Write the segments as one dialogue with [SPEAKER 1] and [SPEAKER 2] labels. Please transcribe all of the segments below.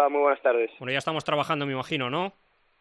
[SPEAKER 1] Hola, muy buenas tardes.
[SPEAKER 2] Bueno, ya estamos trabajando, me imagino, ¿no?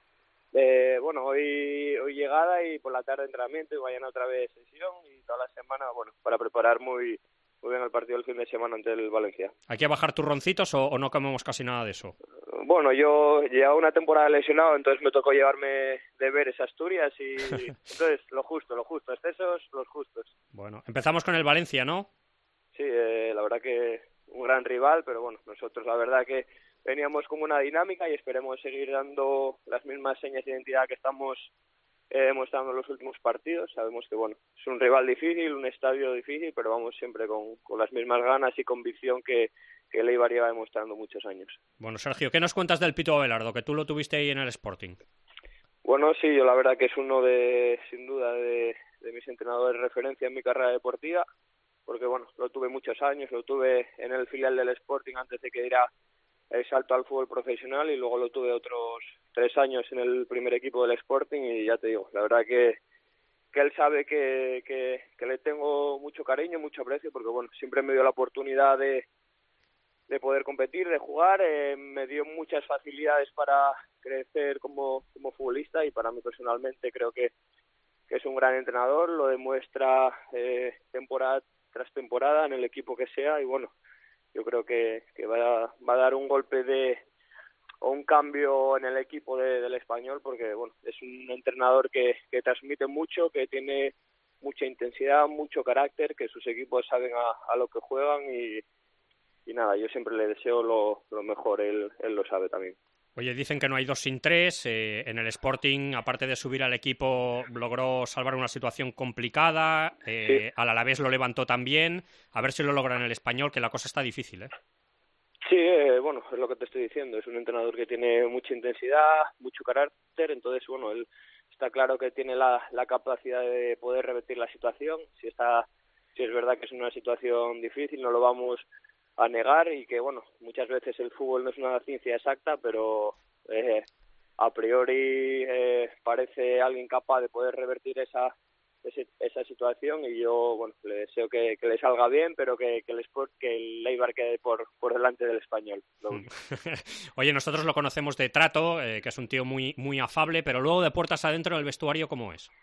[SPEAKER 1] Bueno, hoy llegada y por la tarde entrenamiento y mañana otra vez sesión y toda la semana, bueno, para preparar muy bien el partido del fin de semana ante el Valencia.
[SPEAKER 2] ¿Hay que bajar turroncitos o no comemos casi nada de eso?
[SPEAKER 1] Bueno, yo llevaba una temporada lesionado, entonces me tocó llevarme deberes a Asturias y entonces lo justo, excesos, los justos.
[SPEAKER 2] Bueno, empezamos con el Valencia, ¿no?
[SPEAKER 1] Sí, la verdad que un gran rival, pero bueno, nosotros la verdad que veníamos con una dinámica y esperemos seguir dando las mismas señas de identidad que estamos mostrando en los últimos partidos. Sabemos que bueno, es un rival difícil, un estadio difícil, pero vamos siempre con las mismas ganas y convicción que el Eibar lleva demostrando muchos años.
[SPEAKER 2] Bueno, Sergio, ¿qué nos cuentas del Pito Abelardo, que tú lo tuviste ahí en el Sporting?
[SPEAKER 1] Bueno, sí, yo la verdad que es uno sin duda, de mis entrenadores de referencia en mi carrera deportiva, porque bueno, lo tuve muchos años, lo tuve en el filial del Sporting antes de que diera el salto al fútbol profesional y luego lo tuve otros 3 años en el primer equipo del Sporting y ya te digo, la verdad que él sabe que le tengo mucho cariño, mucho aprecio, porque bueno, siempre me dio la oportunidad de poder competir, de jugar, me dio muchas facilidades para crecer como futbolista y para mí personalmente creo que es un gran entrenador, lo demuestra temporada tras temporada en el equipo que sea y bueno, yo creo que va a dar un golpe o un cambio en el equipo del Español porque bueno, es un entrenador que transmite mucho, que tiene mucha intensidad, mucho carácter, que sus equipos saben a lo que juegan y nada, yo siempre le deseo lo mejor, él lo sabe también.
[SPEAKER 2] Oye, dicen que no hay 2 sin 3. En el Sporting, aparte de subir al equipo, logró salvar una situación complicada.
[SPEAKER 1] Sí.
[SPEAKER 2] Al Alavés lo levantó también. A ver si lo logra en el Español, que la cosa está difícil, ¿eh?
[SPEAKER 1] Sí, bueno, es lo que te estoy diciendo. Es un entrenador que tiene mucha intensidad, mucho carácter. Entonces, bueno, él está claro que tiene la capacidad de poder revertir la situación. Si es verdad que es una situación difícil, no lo vamos a negar y que, bueno, muchas veces el fútbol no es una ciencia exacta, pero a priori parece alguien capaz de poder revertir esa situación y yo, bueno, le deseo que le salga bien, pero que el Eibar quede por delante del Español.
[SPEAKER 2] Oye, nosotros lo conocemos de trato, que es un tío muy, muy afable, pero luego de puertas adentro en el vestuario, ¿cómo es?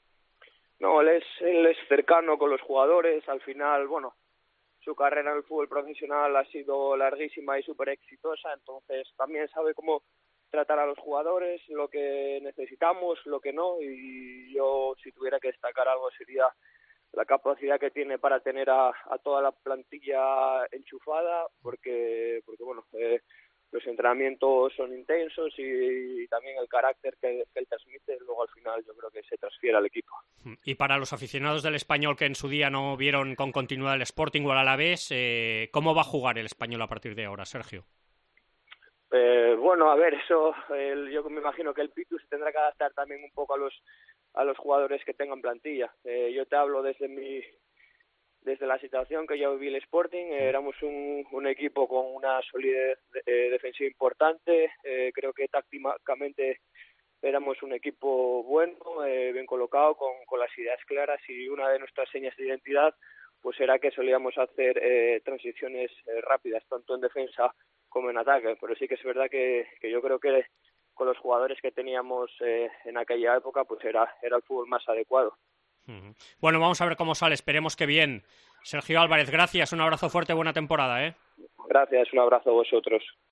[SPEAKER 1] No, él es cercano con los jugadores, al final, bueno, su carrera en el fútbol profesional ha sido larguísima y súper exitosa, entonces también sabe cómo tratar a los jugadores, lo que necesitamos, lo que no, y yo si tuviera que destacar algo sería la capacidad que tiene para tener a toda la plantilla enchufada, porque bueno, los entrenamientos son intensos y también el carácter que él transmite, luego al final yo creo que se transfiere al equipo.
[SPEAKER 2] Y para los aficionados del Español que en su día no vieron con continuidad el Sporting o el Alavés, ¿cómo va a jugar el Español a partir de ahora, Sergio?
[SPEAKER 1] Bueno, a ver, eso yo me imagino que el Pitu se tendrá que adaptar también un poco a los jugadores que tengan plantilla. Yo te hablo desde la situación que yo viví el Sporting, éramos un equipo con una solidez defensiva importante, creo que tácticamente éramos un equipo bueno, bien colocado, con las ideas claras y una de nuestras señas de identidad pues era que solíamos hacer transiciones rápidas, tanto en defensa como en ataque, pero sí que es verdad que yo creo que con los jugadores que teníamos en aquella época pues era el fútbol más adecuado.
[SPEAKER 2] Bueno, vamos a ver cómo sale, esperemos que bien. Sergio Álvarez, gracias, un abrazo fuerte, buena temporada, ¿eh?
[SPEAKER 1] Gracias, un abrazo a vosotros.